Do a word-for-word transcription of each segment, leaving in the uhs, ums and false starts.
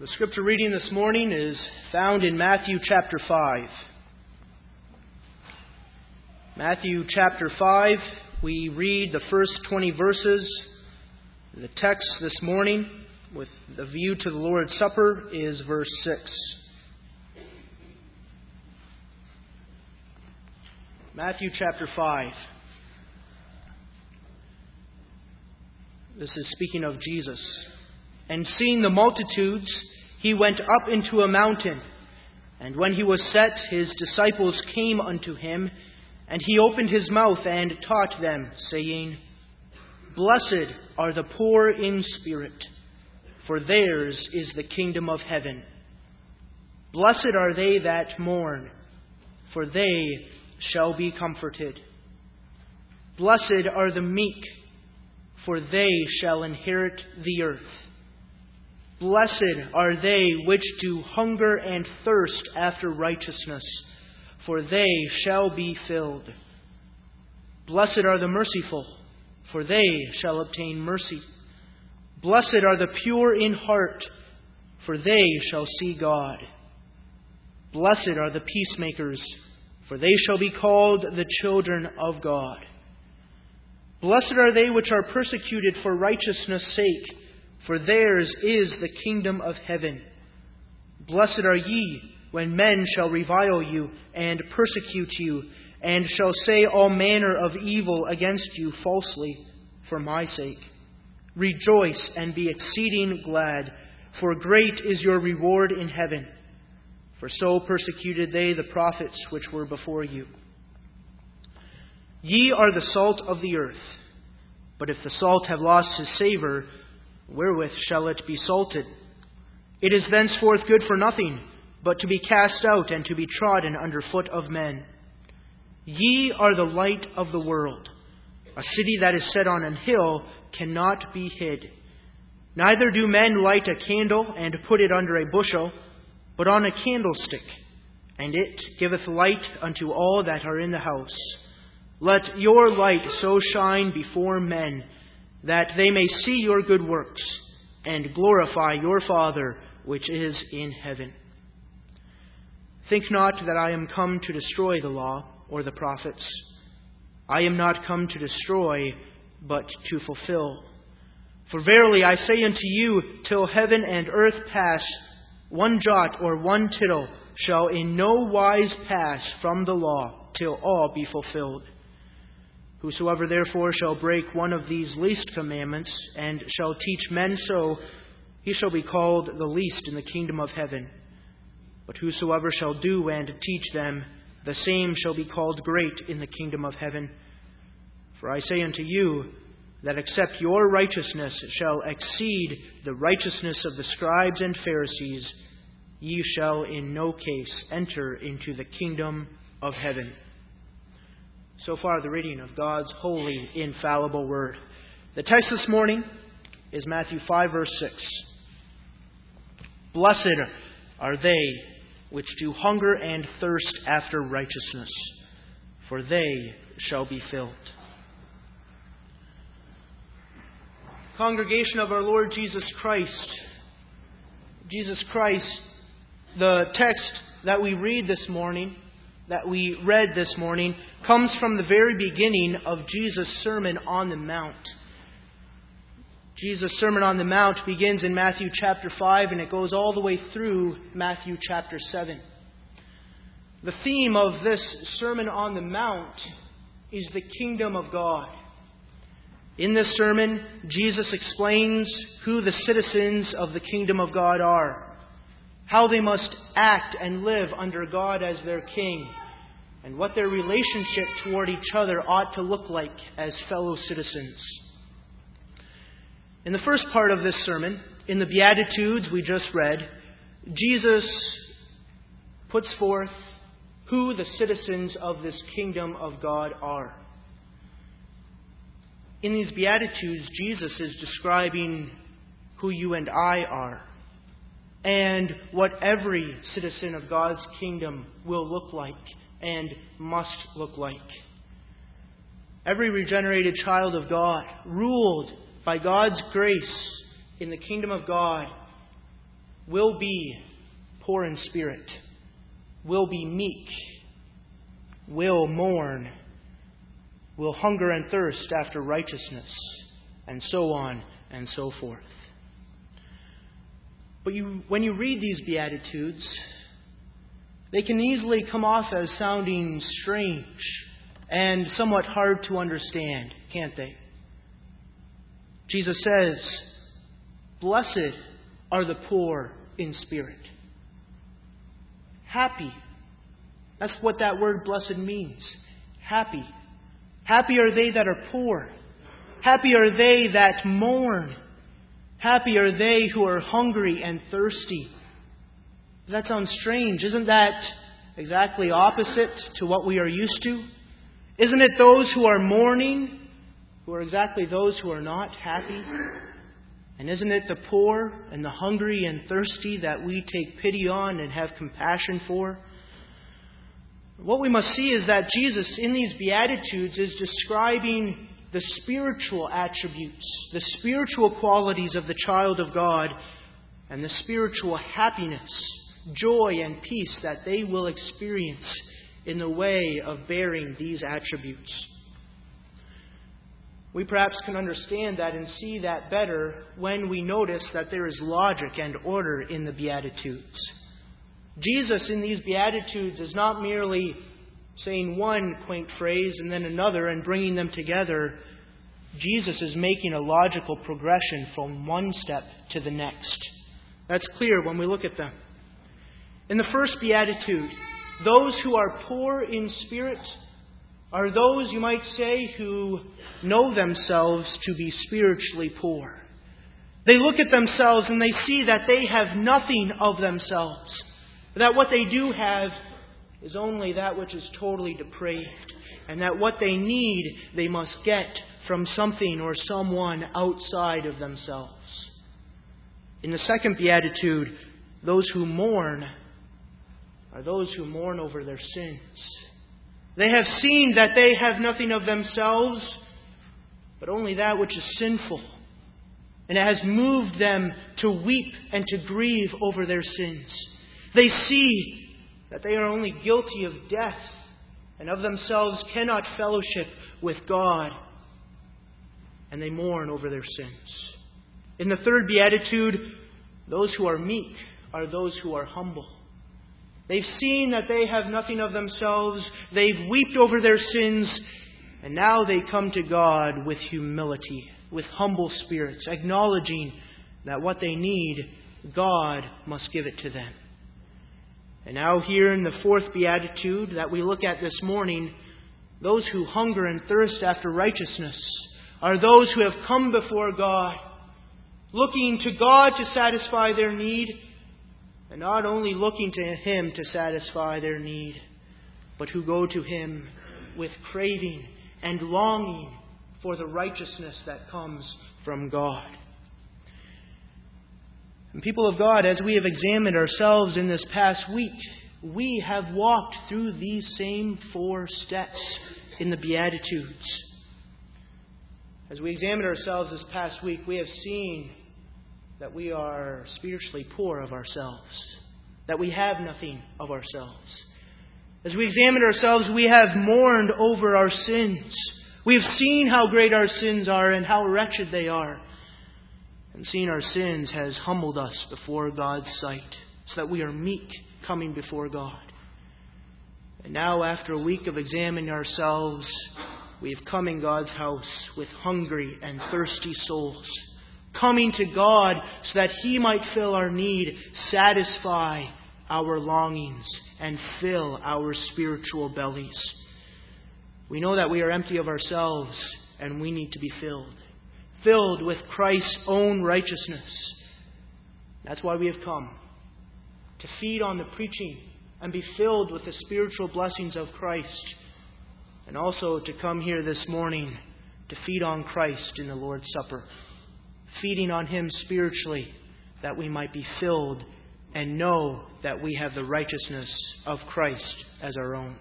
The scripture reading this morning is found in Matthew chapter five. Matthew chapter five, we read the first twenty verses. The text this morning, with the view to the Lord's Supper, is verse six. Matthew chapter five. This is speaking of Jesus. And seeing the multitudes, he went up into a mountain. And when he was set, his disciples came unto him, and he opened his mouth and taught them, saying, Blessed are the poor in spirit, for theirs is the kingdom of heaven. Blessed are they that mourn, for they shall be comforted. Blessed are the meek, for they shall inherit the earth. Blessed are they which do hunger and thirst after righteousness, for they shall be filled. Blessed are the merciful, for they shall obtain mercy. Blessed are the pure in heart, for they shall see God. Blessed are the peacemakers, for they shall be called the children of God. Blessed are they which are persecuted for righteousness' sake, for theirs is the kingdom of heaven. Blessed are ye, when men shall revile you, and persecute you, and shall say all manner of evil against you falsely, for my sake. Rejoice and be exceeding glad, for great is your reward in heaven. For so persecuted they the prophets which were before you. Ye are the salt of the earth. But if the salt have lost his savour, wherewith shall it be salted? It is thenceforth good for nothing, but to be cast out and to be trodden under foot of men. Ye are the light of the world. A city that is set on an hill cannot be hid. Neither do men light a candle and put it under a bushel, but on a candlestick, and it giveth light unto all that are in the house. Let your light so shine before men, that they may see your good works, and glorify your Father which is in heaven. Think not that I am come to destroy the law or the prophets. I am not come to destroy, but to fulfill. For verily I say unto you, till heaven and earth pass, one jot or one tittle shall in no wise pass from the law, till all be fulfilled. Whosoever therefore shall break one of these least commandments, and shall teach men so, he shall be called the least in the kingdom of heaven. But whosoever shall do and teach them, the same shall be called great in the kingdom of heaven. For I say unto you, that except your righteousness shall exceed the righteousness of the scribes and Pharisees, ye shall in no case enter into the kingdom of heaven. So far, the reading of God's holy, infallible word. The text this morning is Matthew five, verse six. Blessed are they which do hunger and thirst after righteousness, for they shall be filled. Congregation of our Lord Jesus Christ, Jesus Christ, the text that we read this morning, that we read this morning, comes from the very beginning of Jesus' Sermon on the Mount. Jesus' Sermon on the Mount begins in Matthew chapter five, and it goes all the way through Matthew chapter seven. The theme of this Sermon on the Mount is the kingdom of God. In this sermon, Jesus explains who the citizens of the kingdom of God are, how they must act and live under God as their king, and what their relationship toward each other ought to look like as fellow citizens. In the first part of this sermon, in the Beatitudes we just read, Jesus puts forth who the citizens of this kingdom of God are. In these Beatitudes, Jesus is describing who you and I are, and what every citizen of God's kingdom will look like and must look like. Every regenerated child of God, ruled by God's grace in the kingdom of God, will be poor in spirit, will be meek, will mourn, will hunger and thirst after righteousness, and so on and so forth. But you, when you read these Beatitudes, they can easily come off as sounding strange and somewhat hard to understand, can't they? Jesus says, "Blessed are the poor in spirit." Happy. That's what that word blessed means. Happy. Happy are they that are poor. Happy are they that mourn. Happy are they who are hungry and thirsty. That sounds strange. Isn't that exactly opposite to what we are used to? Isn't it those who are mourning who are exactly those who are not happy? And isn't it the poor and the hungry and thirsty that we take pity on and have compassion for? What we must see is that Jesus, in these Beatitudes, is describing the spiritual attributes, the spiritual qualities of the child of God, and the spiritual happiness, joy, and peace that they will experience in the way of bearing these attributes. We perhaps can understand that and see that better when we notice that there is logic and order in the Beatitudes. Jesus in these Beatitudes is not merely saying one quaint phrase and then another and bringing them together. Jesus is making a logical progression from one step to the next. That's clear when we look at them. In the first Beatitude, those who are poor in spirit are those, you might say, who know themselves to be spiritually poor. They look at themselves and they see that they have nothing of themselves. That what they do have is only that which is totally depraved. And that what they need, they must get from something or someone outside of themselves. In the second Beatitude, those who mourn are those who mourn over their sins. They have seen that they have nothing of themselves, but only that which is sinful. And it has moved them to weep and to grieve over their sins. They see that they are only guilty of death and of themselves cannot fellowship with God. And they mourn over their sins. In the third Beatitude, those who are meek are those who are humble. They've seen that they have nothing of themselves. They've wept over their sins. And now they come to God with humility, with humble spirits, acknowledging that what they need, God must give it to them. And now here in the fourth Beatitude that we look at this morning, those who hunger and thirst after righteousness are those who have come before God, looking to God to satisfy their need, and not only looking to Him to satisfy their need, but who go to Him with craving and longing for the righteousness that comes from God. And people of God, as we have examined ourselves in this past week, we have walked through these same four steps in the Beatitudes. As we examined ourselves this past week, we have seen that we are spiritually poor of ourselves, that we have nothing of ourselves. As we examine ourselves, we have mourned over our sins. We have seen how great our sins are and how wretched they are. And seeing our sins has humbled us before God's sight, so that we are meek coming before God. And now, after a week of examining ourselves, we have come in God's house with hungry and thirsty souls, coming to God so that He might fill our need, satisfy our longings, and fill our spiritual bellies. We know that we are empty of ourselves and we need to be filled. Filled with Christ's own righteousness. That's why we have come. To feed on the preaching and be filled with the spiritual blessings of Christ. And also to come here this morning to feed on Christ in the Lord's Supper. Feeding on Him spiritually that we might be filled and know that we have the righteousness of Christ as our own.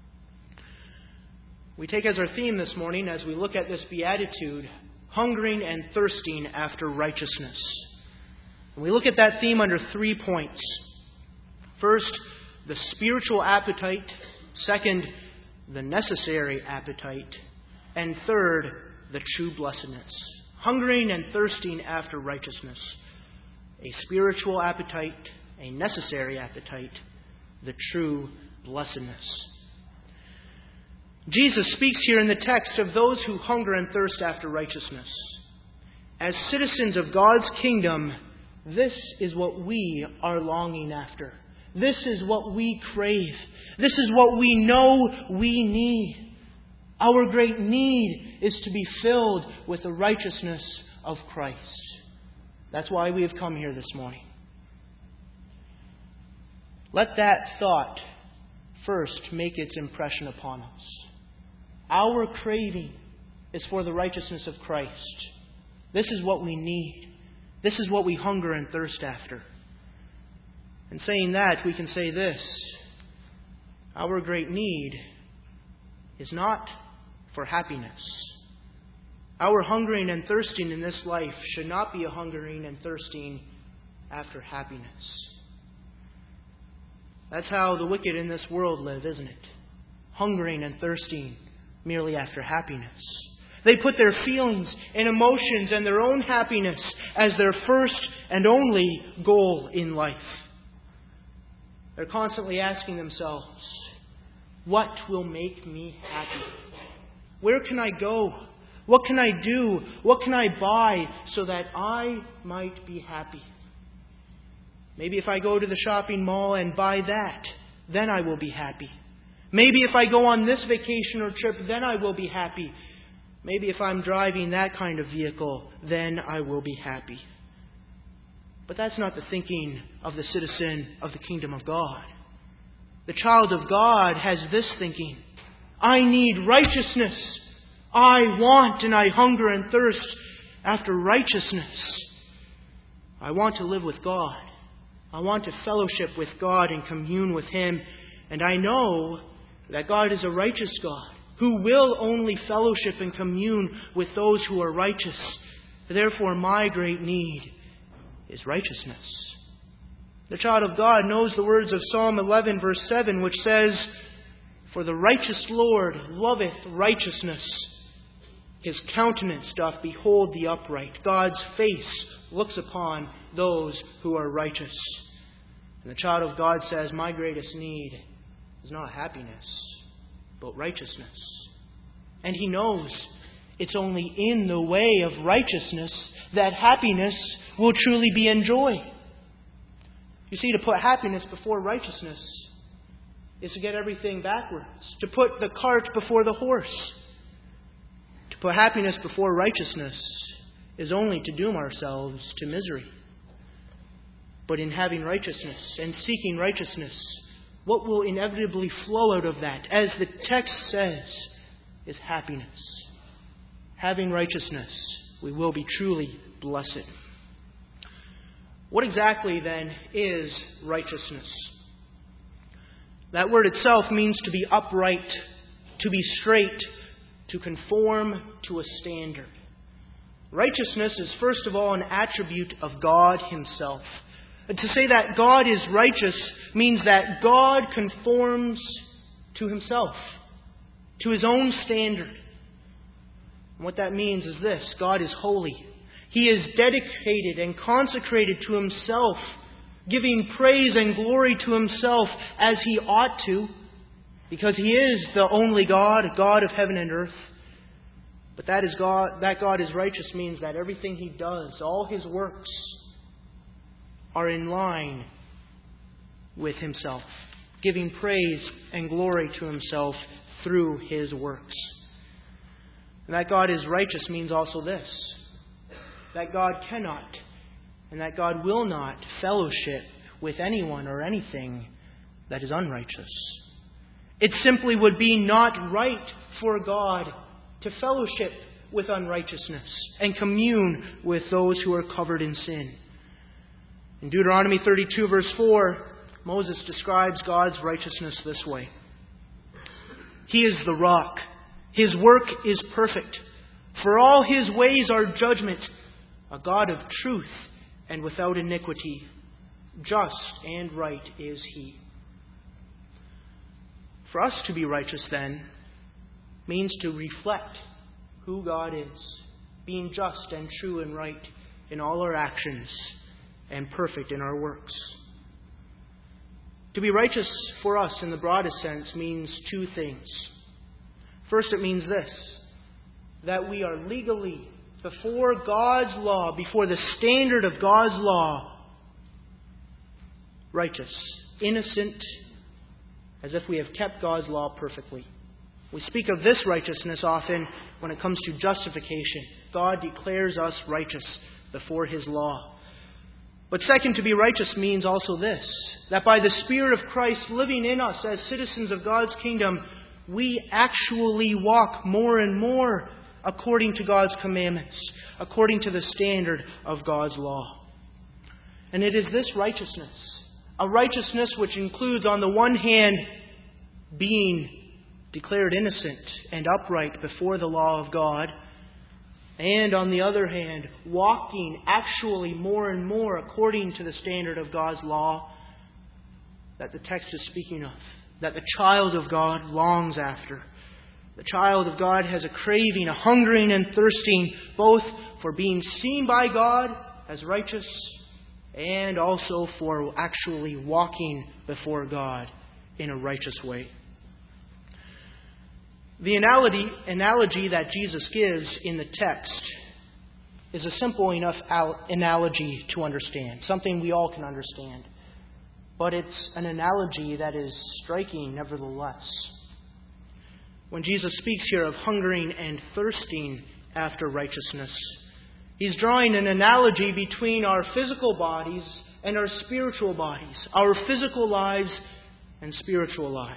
We take as our theme this morning, as we look at this beatitude, hungering and thirsting after righteousness. And we look at that theme under three points. First, the spiritual appetite. Second, the necessary appetite. And third, the true blessedness. Hungering and thirsting after righteousness. A spiritual appetite, a necessary appetite, the true blessedness. Jesus speaks here in the text of those who hunger and thirst after righteousness. As citizens of God's kingdom, this is what we are longing after. This is what we crave. This is what we know we need. Our great need is to be filled with the righteousness of Christ. That's why we have come here this morning. Let that thought first make its impression upon us. Our craving is for the righteousness of Christ. This is what we need. This is what we hunger and thirst after. And saying that, we can say this. Our great need is not for happiness. Our hungering and thirsting in this life should not be a hungering and thirsting after happiness. That's how the wicked in this world live, isn't it? Hungering and thirsting merely after happiness. They put their feelings and emotions and their own happiness as their first and only goal in life. They're constantly asking themselves, what will make me happy? Where can I go? What can I do? What can I buy so that I might be happy? Maybe if I go to the shopping mall and buy that, then I will be happy. Maybe if I go on this vacation or trip, then I will be happy. Maybe if I'm driving that kind of vehicle, then I will be happy. But that's not the thinking of the citizen of the kingdom of God. The child of God has this thinking. I need righteousness. I want and I hunger and thirst after righteousness. I want to live with God. I want to fellowship with God and commune with Him. And I know that God is a righteous God who will only fellowship and commune with those who are righteous. Therefore, my great need is righteousness. The child of God knows the words of Psalm eleven, verse seven, which says, For the righteous Lord loveth righteousness. His countenance doth behold the upright. God's face looks upon those who are righteous. And the child of God says, my greatest need is not happiness, but righteousness. And he knows it's only in the way of righteousness that happiness will truly be enjoyed. You see, to put happiness before righteousness is to get everything backwards. To put the cart before the horse. To put happiness before righteousness is only to doom ourselves to misery. But in having righteousness and seeking righteousness, what will inevitably flow out of that, as the text says, is happiness. Having righteousness, we will be truly blessed. What exactly then is righteousness? That word itself means to be upright, to be straight, to conform to a standard. Righteousness is first of all an attribute of God Himself. And to say that God is righteous means that God conforms to Himself, to His own standard. And what that means is this: God is holy. He is dedicated and consecrated to Himself, giving praise and glory to Himself as He ought to, because He is the only God, God of heaven and earth. But that is God, that God is righteous means that everything He does, all His works, are in line with Himself, giving praise and glory to Himself through His works. And that God is righteous means also this: that God cannot and that God will not fellowship with anyone or anything that is unrighteous. It simply would be not right for God to fellowship with unrighteousness and commune with those who are covered in sin. In Deuteronomy thirty-two, verse four, Moses describes God's righteousness this way: He is the rock. His work is perfect. For all His ways are judgment, a God of truth and without iniquity. Just and right is he. For us to be righteous, then, means to reflect who God is, being just and true and right in all our actions and perfect in our works. To be righteous for us in the broadest sense means two things. First, it means this, that we are legally, before God's law, before the standard of God's law, righteous, innocent, as if we have kept God's law perfectly. We speak of this righteousness often when it comes to justification. God declares us righteous before His law. But second, to be righteous means also this, that by the Spirit of Christ living in us as citizens of God's kingdom, we actually walk more and more according to God's commandments, according to the standard of God's law. And it is this righteousness, a righteousness which includes, on the one hand, being declared innocent and upright before the law of God, and on the other hand, walking actually more and more according to the standard of God's law that the text is speaking of, that the child of God longs after. The child of God has a craving, a hungering and thirsting, both for being seen by God as righteous and also for actually walking before God in a righteous way. The analogy, analogy that Jesus gives in the text is a simple enough analogy to understand, something we all can understand. But it's an analogy that is striking nevertheless. When Jesus speaks here of hungering and thirsting after righteousness, He's drawing an analogy between our physical bodies and our spiritual bodies, our physical lives and spiritual lives.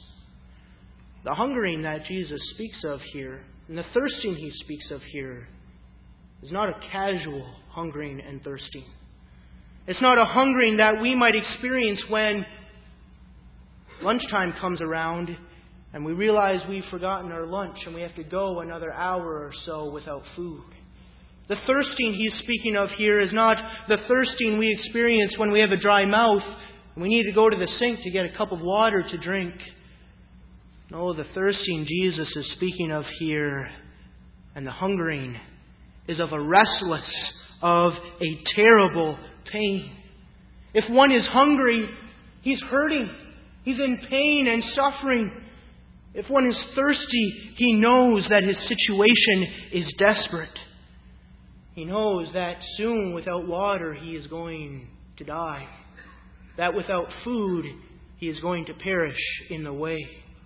The hungering that Jesus speaks of here, and the thirsting He speaks of here, is not a casual hungering and thirsting. It's not a hungering that we might experience when lunchtime comes around and we realize we've forgotten our lunch and we have to go another hour or so without food. The thirsting He's speaking of here is not the thirsting we experience when we have a dry mouth and we need to go to the sink to get a cup of water to drink. No, the thirsting Jesus is speaking of here, and the hungering is of a restless, of a terrible pain. If one is hungry, he's hurting. He's in pain and suffering. If one is thirsty, he knows that his situation is desperate. He knows that soon without water he is going to die. That without food he is going to perish in the way.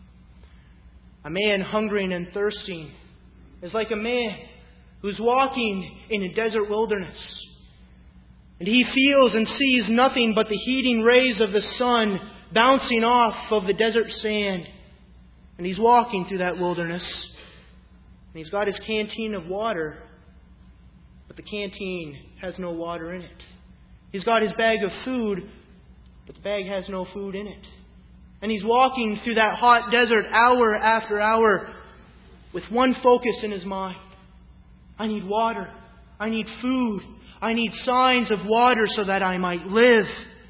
A man hungering and thirsting is like a man who's walking in a desert wilderness. And he feels and sees nothing but the heating rays of the sun bouncing off of the desert sand. And he's walking through that wilderness. And he's got his canteen of water, but the canteen has no water in it. He's got his bag of food, but the bag has no food in it. And he's walking through that hot desert hour after hour with one focus in his mind. I need water. I need food. I need signs of water so that I might live.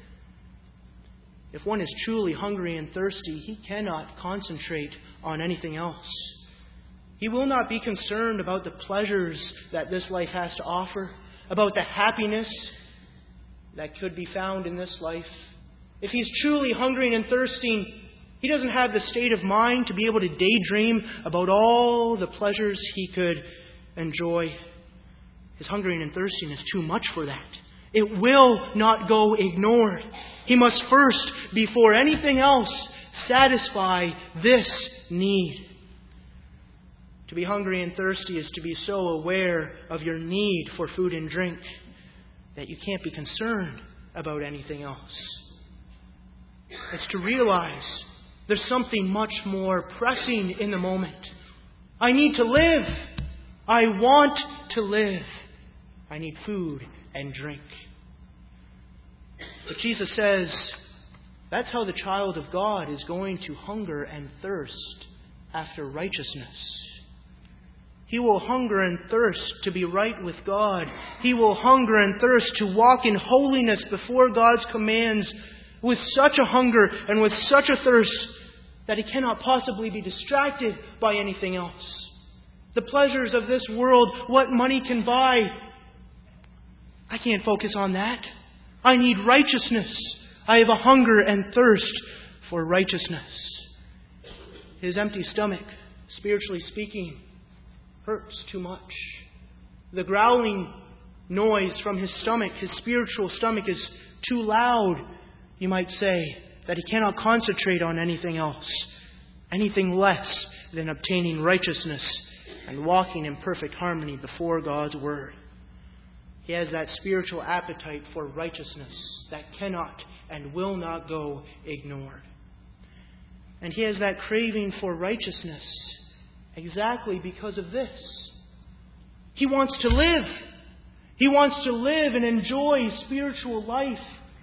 If one is truly hungry and thirsty, he cannot concentrate on anything else. He will not be concerned about the pleasures that this life has to offer, about the happiness that could be found in this life. If he's truly hungry and thirsting, he doesn't have the state of mind to be able to daydream about all the pleasures he could enjoy. His hungering and thirsting is too much for that. It will not go ignored. He must first, before anything else, satisfy this need. To be hungry and thirsty is to be so aware of your need for food and drink that you can't be concerned about anything else. It's to realize there's something much more pressing in the moment. I need to live. I want to live. I need food and drink. But Jesus says that's how the child of God is going to hunger and thirst after righteousness. He will hunger and thirst to be right with God. He will hunger and thirst to walk in holiness before God's commands with such a hunger and with such a thirst that he cannot possibly be distracted by anything else. The pleasures of this world, what money can buy, I can't focus on that. I need righteousness. I have a hunger and thirst for righteousness. His empty stomach, spiritually speaking, hurts too much. The growling noise from his stomach, his spiritual stomach, is too loud, you might say, that he cannot concentrate on anything else, anything less than obtaining righteousness and walking in perfect harmony before God's Word. He has that spiritual appetite for righteousness that cannot and will not go ignored. And he has that craving for righteousness exactly because of this. He wants to live. He wants to live and enjoy spiritual life.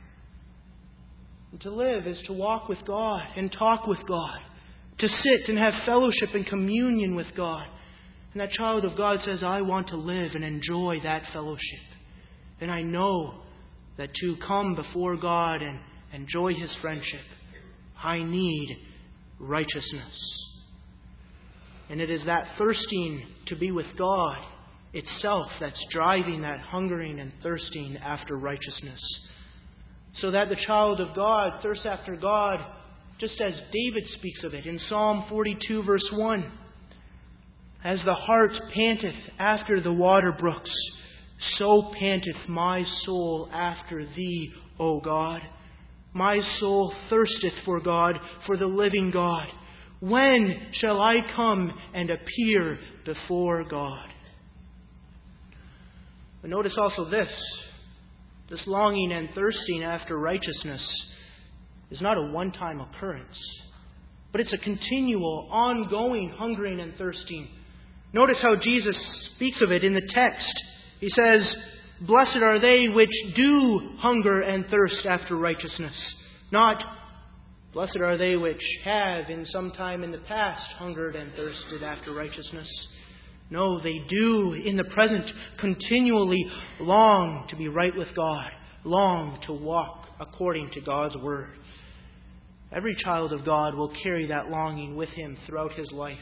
And to live is to walk with God and talk with God, to sit and have fellowship and communion with God. And that child of God says, I want to live and enjoy that fellowship. And I know that to come before God and enjoy His friendship, I need righteousness. And it is that thirsting to be with God itself that's driving that hungering and thirsting after righteousness. So that the child of God thirsts after God, just as David speaks of it in Psalm forty-two, verse one. As the hart panteth after the water brooks, so panteth my soul after Thee, O God. My soul thirsteth for God, for the living God. When shall I come and appear before God? But notice also this. This longing and thirsting after righteousness is not a one-time occurrence, but it's a continual, ongoing hungering and thirsting. Notice how Jesus speaks of it in the text. He says, Blessed are they which do hunger and thirst after righteousness. Not, blessed are they which have in some time in the past hungered and thirsted after righteousness. No, they do in the present continually long to be right with God, long to walk according to God's Word. Every child of God will carry that longing with him throughout his life.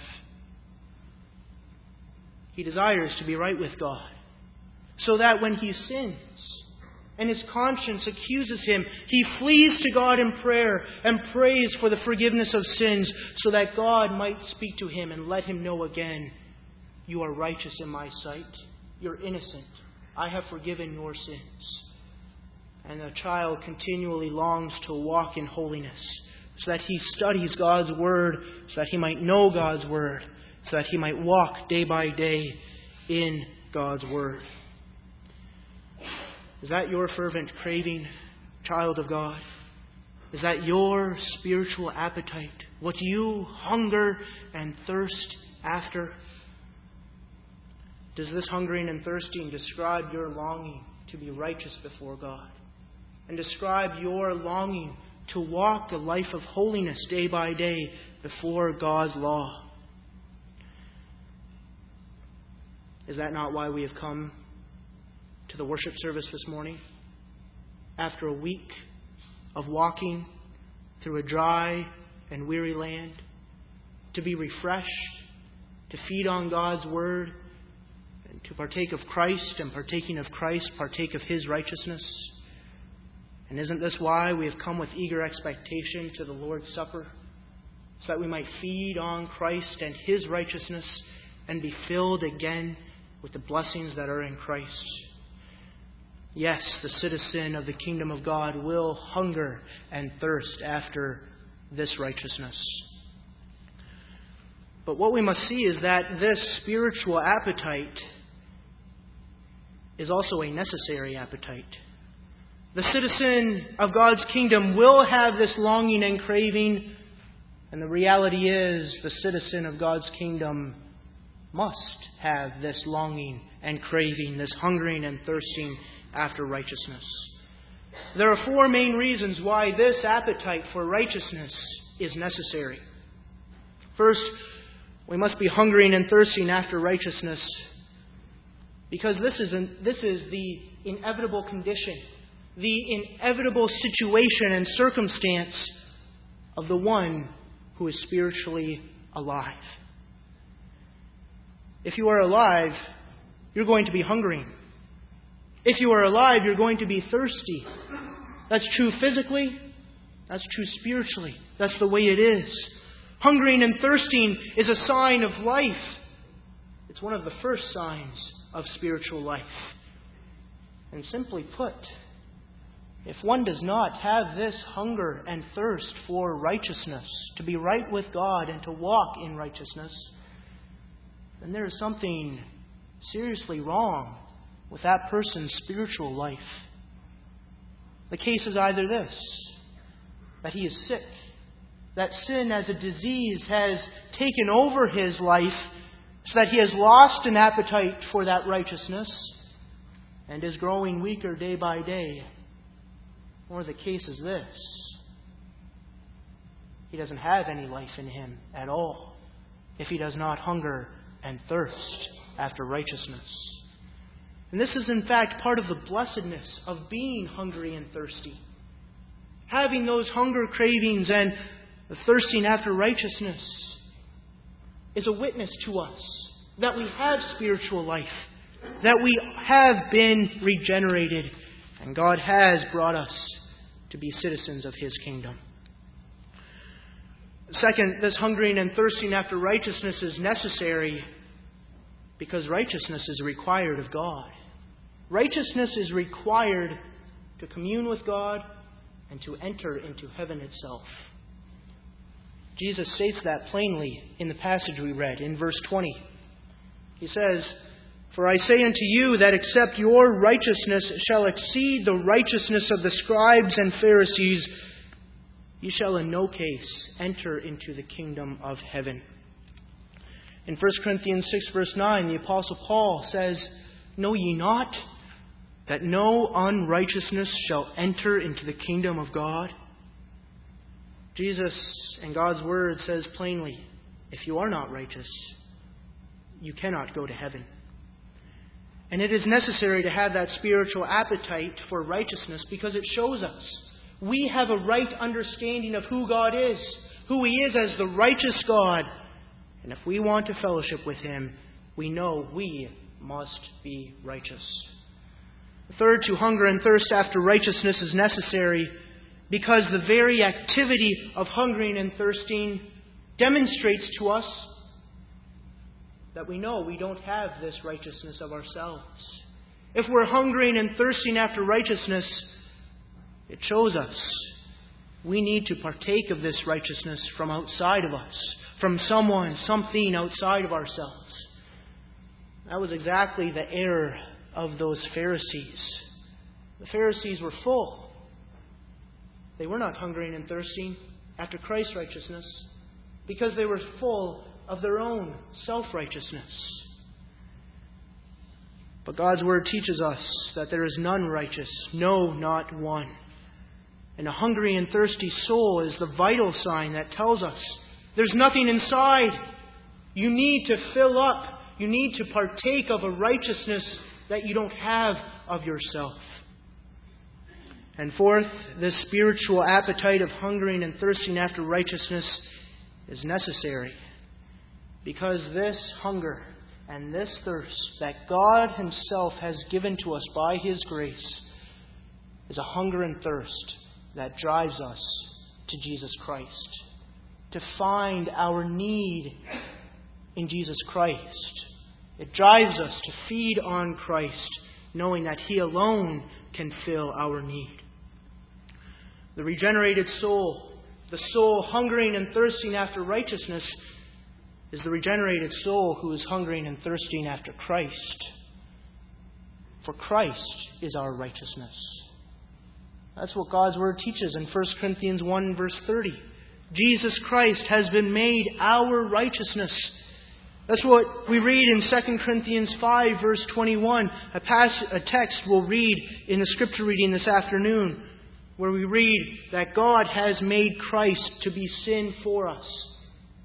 He desires to be right with God, so that when he sins and his conscience accuses him, he flees to God in prayer and prays for the forgiveness of sins, so that God might speak to him and let him know again, You are righteous in my sight. You're innocent. I have forgiven your sins. And the child continually longs to walk in holiness, so that he studies God's Word, so that he might know God's Word, so that he might walk day by day in God's Word. Is that your fervent craving, child of God? Is that your spiritual appetite? What you hunger and thirst after? Does this hungering and thirsting describe your longing to be righteous before God? And describe your longing to walk a life of holiness day by day before God's law? Is that not why we have come to the worship service this morning? After a week of walking through a dry and weary land, to be refreshed, to feed on God's Word, and to partake of Christ, and partaking of Christ, partake of His righteousness. And isn't this why we have come with eager expectation to the Lord's Supper? So that we might feed on Christ and His righteousness and be filled again with the blessings that are in Christ. Yes, the citizen of the kingdom of God will hunger and thirst after this righteousness. But what we must see is that this spiritual appetite is also a necessary appetite. The citizen of God's kingdom will have this longing and craving, and the reality is the citizen of God's kingdom must have this longing and craving, this hungering and thirsting after righteousness. There are four main reasons why this appetite for righteousness is necessary. First, We must be hungering and thirsting after righteousness, because this is, an, this is the inevitable condition, the inevitable situation and circumstance of the one who is spiritually alive. If you are alive, you're going to be hungering. If you are alive, you're going to be thirsty. That's true physically. That's true spiritually. That's the way it is. Hungering and thirsting is a sign of life. It's one of the first signs of spiritual life. And simply put, if one does not have this hunger and thirst for righteousness, to be right with God and to walk in righteousness, then there is something seriously wrong with that person's spiritual life. The case is either this, that he is sick, that sin as a disease has taken over his life so that he has lost an appetite for that righteousness and is growing weaker day by day. Or the case is this, he doesn't have any life in him at all if he does not hunger and thirst after righteousness. And this is in fact part of the blessedness of being hungry and thirsty. Having those hunger cravings and the thirsting after righteousness is a witness to us that we have spiritual life, that we have been regenerated, and God has brought us to be citizens of His kingdom. Second, this hungering and thirsting after righteousness is necessary because righteousness is required of God. Righteousness is required to commune with God and to enter into heaven itself. Jesus states that plainly in the passage we read in verse twenty. He says, "For I say unto you that except your righteousness shall exceed the righteousness of the scribes and Pharisees, you shall in no case enter into the kingdom of heaven." In First Corinthians six, verse nine, the Apostle Paul says, "Know ye not that no unrighteousness shall enter into the kingdom of God?" Jesus and God's Word says plainly, if you are not righteous, you cannot go to heaven. And it is necessary to have that spiritual appetite for righteousness because it shows us we have a right understanding of who God is, who He is as the righteous God. And if we want to fellowship with Him, we know we must be righteous. Third, to hunger and thirst after righteousness is necessary because the very activity of hungering and thirsting demonstrates to us that we know we don't have this righteousness of ourselves. If we're hungering and thirsting after righteousness, it shows us we need to partake of this righteousness from outside of us, from someone, something outside of ourselves. That was exactly the error of those Pharisees. The Pharisees were full. They were not hungering and thirsting after Christ's righteousness because they were full of their own self-righteousness. But God's Word teaches us that there is none righteous, no, not one. And a hungry and thirsty soul is the vital sign that tells us there's nothing inside. You need to fill up. You need to partake of a righteousness that you don't have of yourself. And fourth, this spiritual appetite of hungering and thirsting after righteousness is necessary because this hunger and this thirst that God Himself has given to us by His grace is a hunger and thirst that drives us to Jesus Christ, to find our need in Jesus Christ. It drives us to feed on Christ, knowing that He alone can fill our need. The regenerated soul, the soul hungering and thirsting after righteousness, is the regenerated soul who is hungering and thirsting after Christ. For Christ is our righteousness. That's what God's Word teaches in First Corinthians one, verse thirty. Jesus Christ has been made our righteousness. That's what we read in Second Corinthians five, verse twenty-one, a, pass- a text we'll read in the scripture reading this afternoon, where we read that God has made Christ to be sin for us,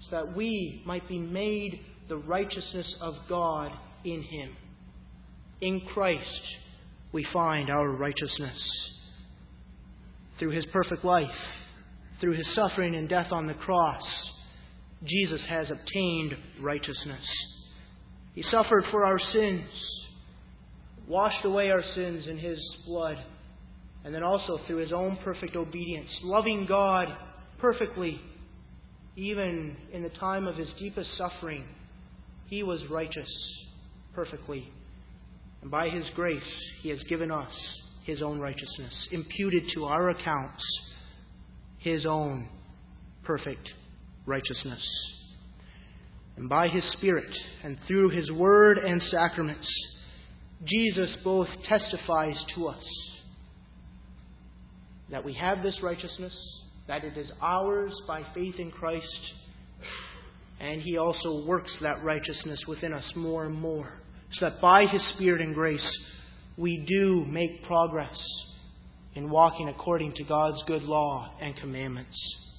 so that we might be made the righteousness of God in Him. In Christ we find our righteousness. Through His perfect life, through His suffering and death on the cross, Jesus has obtained righteousness. He suffered for our sins, washed away our sins in His blood, and then also through His own perfect obedience, loving God perfectly, even in the time of His deepest suffering, He was righteous perfectly. And by His grace, He has given us His own righteousness, imputed to our accounts His own perfect righteousness. And by His Spirit and through His Word and sacraments, Jesus both testifies to us that we have this righteousness, that it is ours by faith in Christ, and He also works that righteousness within us more and more, so that by His Spirit and grace we do make progress in walking according to God's good law and commandments.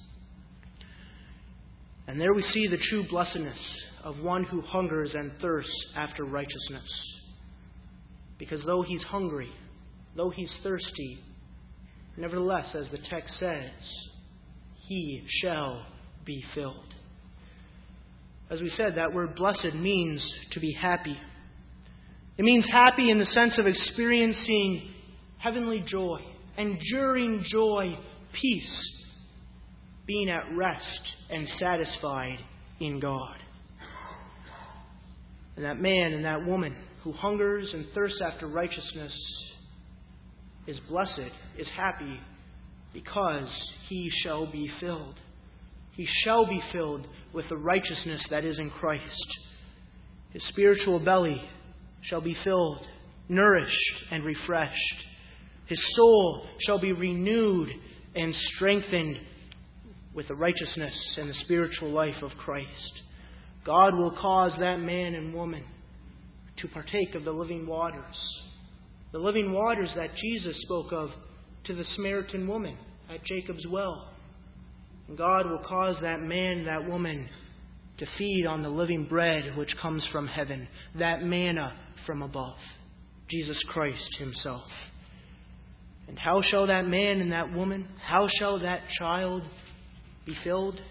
And there we see the true blessedness of one who hungers and thirsts after righteousness. Because though he's hungry, though he's thirsty, nevertheless, as the text says, he shall be filled. As we said, that word blessed means to be happy. It means happy in the sense of experiencing heavenly joy, enduring joy, peace, being at rest and satisfied in God. And that man and that woman who hungers and thirsts after righteousness is blessed, is happy, because he shall be filled. He shall be filled with the righteousness that is in Christ. His spiritual belly shall be filled, nourished, and refreshed. His soul shall be renewed and strengthened with the righteousness and the spiritual life of Christ. God will cause that man and woman to partake of the living waters. The living waters that Jesus spoke of to the Samaritan woman at Jacob's well. And God will cause that man, that woman, to feed on the living bread which comes from heaven, that manna from above, Jesus Christ Himself. And how shall that man and that woman, how shall that child be filled?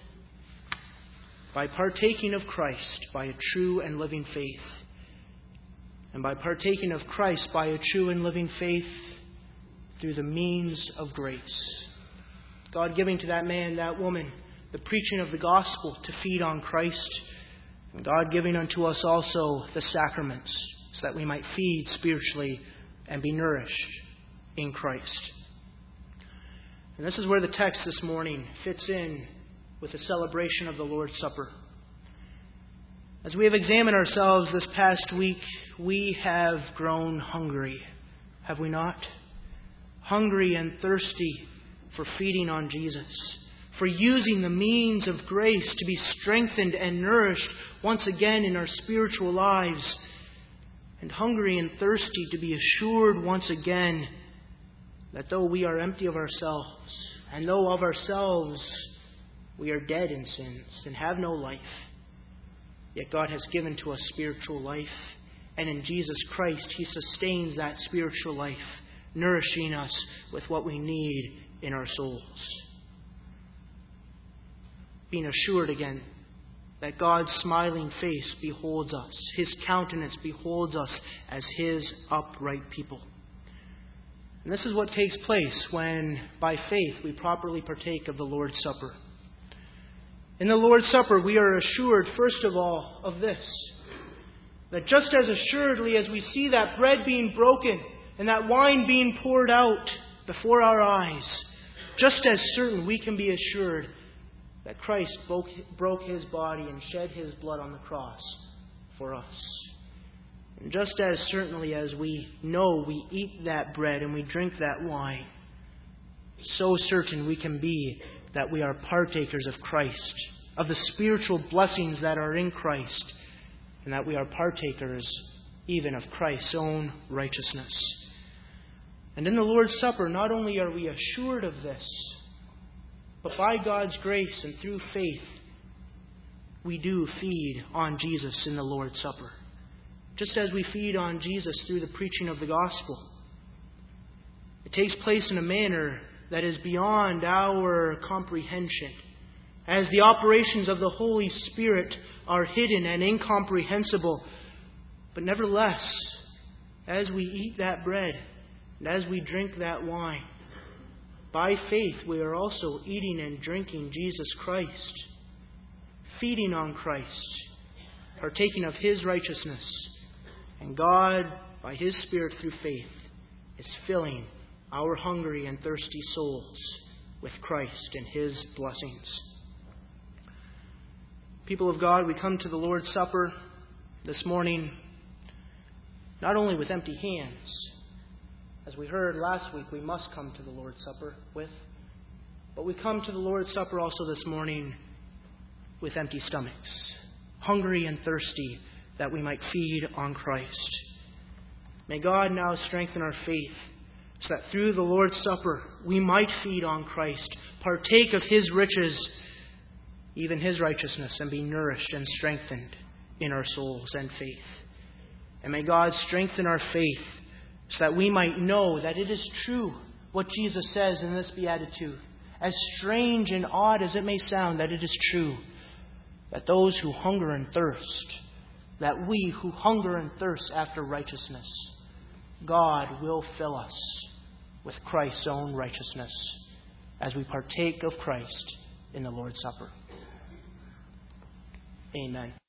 By partaking of Christ by a true and living faith. And by partaking of Christ by a true and living faith through the means of grace. God giving to that man, that woman, the preaching of the gospel to feed on Christ. And God giving unto us also the sacraments so that we might feed spiritually and be nourished in Christ. And this is where the text this morning fits in with the celebration of the Lord's Supper. As we have examined ourselves this past week, we have grown hungry, have we not? Hungry and thirsty for feeding on Jesus, for using the means of grace to be strengthened and nourished once again in our spiritual lives, and hungry and thirsty to be assured once again that though we are empty of ourselves, and though of ourselves we are dead in sins and have no life, yet God has given to us spiritual life, and in Jesus Christ He sustains that spiritual life, nourishing us with what we need in our souls. Being assured again that God's smiling face beholds us, His countenance beholds us as His upright people. And this is what takes place when, by faith, we properly partake of the Lord's Supper. In the Lord's Supper, we are assured, first of all, of this, that just as assuredly as we see that bread being broken and that wine being poured out before our eyes, just as certain we can be assured that Christ broke His body and shed His blood on the cross for us. And just as certainly as we know we eat that bread and we drink that wine, so certain we can be that we are partakers of Christ, of the spiritual blessings that are in Christ, and that we are partakers even of Christ's own righteousness. And in the Lord's Supper, not only are we assured of this, but by God's grace and through faith, we do feed on Jesus in the Lord's Supper, just as we feed on Jesus through the preaching of the gospel. It takes place in a manner that is beyond our comprehension, as the operations of the Holy Spirit are hidden and incomprehensible. But nevertheless, as we eat that bread and as we drink that wine, by faith we are also eating and drinking Jesus Christ, feeding on Christ, partaking of His righteousness. And God, by His Spirit through faith, is filling our hungry and thirsty souls with Christ and His blessings. People of God, we come to the Lord's Supper this morning not only with empty hands. As we heard last week, we must come to the Lord's Supper with, but we come to the Lord's Supper also this morning with empty stomachs, hungry and thirsty, that we might feed on Christ. May God now strengthen our faith, so that through the Lord's Supper we might feed on Christ, partake of His riches, even His righteousness, and be nourished and strengthened in our souls and faith. And may God strengthen our faith, so that we might know that it is true what Jesus says in this beatitude. As strange and odd as it may sound, that it is true that those who hunger and thirst, that we who hunger and thirst after righteousness, God will fill us with Christ's own righteousness as we partake of Christ in the Lord's Supper. Amen.